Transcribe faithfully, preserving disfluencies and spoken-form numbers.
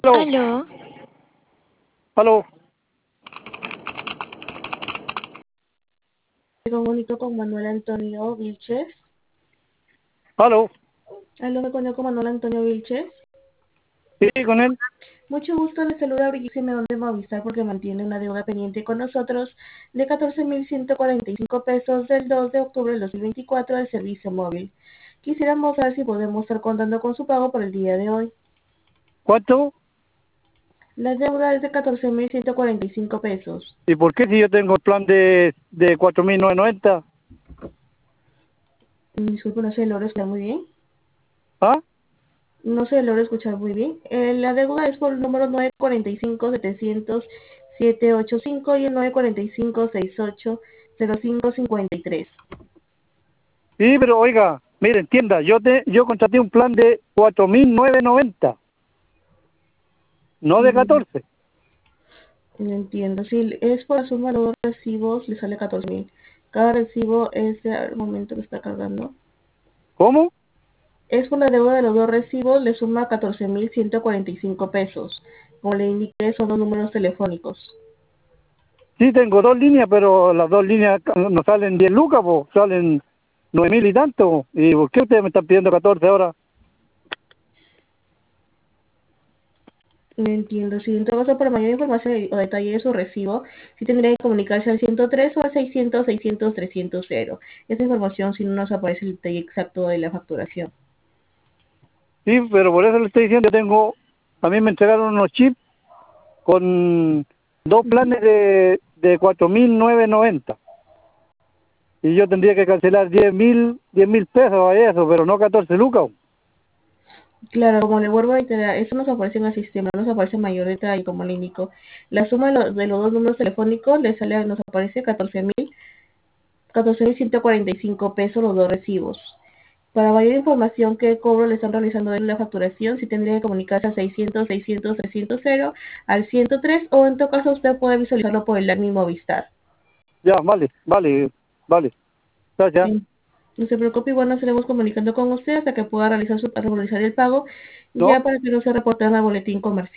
Aló, Aló, aló, Me comunico con Manuel Antonio Vilches. aló. Aló, me comunico con Manuel Antonio Vilches. Sí, con él. Mucho gusto, le saluda Brigitte Simeón de Movistar porque mantiene una deuda pendiente con nosotros de catorce mil ciento cuarenta y cinco pesos del dos de octubre del dos mil veinticuatro del servicio móvil. Quisiéramos saber si podemos estar contando con su pago por el día de hoy. ¿Cuánto? La deuda es de catorce mil ciento cuarenta y cinco pesos. ¿Y por qué si yo tengo el plan de, de cuatro mil novecientos noventa? Mm, Disculpe, no se logro escuchar muy bien. ¿Ah? No se logro escuchar muy bien. Eh, la deuda es por el número nueve cuatro cinco siete cero cero siete ocho cinco y el nueve cuatro cinco seis ocho cero cinco cinco tres. Sí, pero oiga, mire, entienda, yo te, yo contraté un plan de cuatro mil novecientos noventa, no de Mm, catorce. no entiendo. Si es por la suma de los dos recibos, le sale catorce mil. Cada recibo es de, al momento que está cargando. ¿Cómo? Es por la deuda de los dos recibos, le suma catorce mil ciento cuarenta y cinco pesos. Como le indiqué, son los números telefónicos. Sí, tengo dos líneas, pero las dos líneas no salen diez lucas, pues salen nueve mil y tanto. ¿Y por qué ustedes me están pidiendo catorce ahora? No entiendo. Si en todo caso, para mayor información o detalle de su recibo, sí tendría que comunicarse al ciento tres o al seiscientos seiscientos trescientos. Esa información si no nos aparece el detalle exacto de la facturación. Sí, pero por eso le estoy diciendo, yo tengo, a mí me entregaron unos chips con dos Ujú. planes de, de cuatro mil novecientos noventa. Y yo tendría que cancelar diez mil diez mil pesos a eso, pero no catorce lucas. Claro, como le vuelvo a reiterar, eso nos aparece en el sistema, no nos aparece mayor detalle, como le indico. La suma de, lo- de los dos números telefónicos le sale, nos aparece catorce mil, catorce mil ciento cuarenta y cinco pesos los dos recibos. Para mayor información qué cobro le están realizando en la facturación, si tendría que comunicarse al seiscientos seiscientos trescientos al ciento tres o en todo caso usted puede visualizarlo por el mismo Movistar. Ya, vale, vale, vale. Gracias. Sí. No se preocupe, igual nos estaremos comunicando con usted hasta que pueda realizar, su, realizar el pago, ¿No? ya para que no se reporte en el boletín comercial.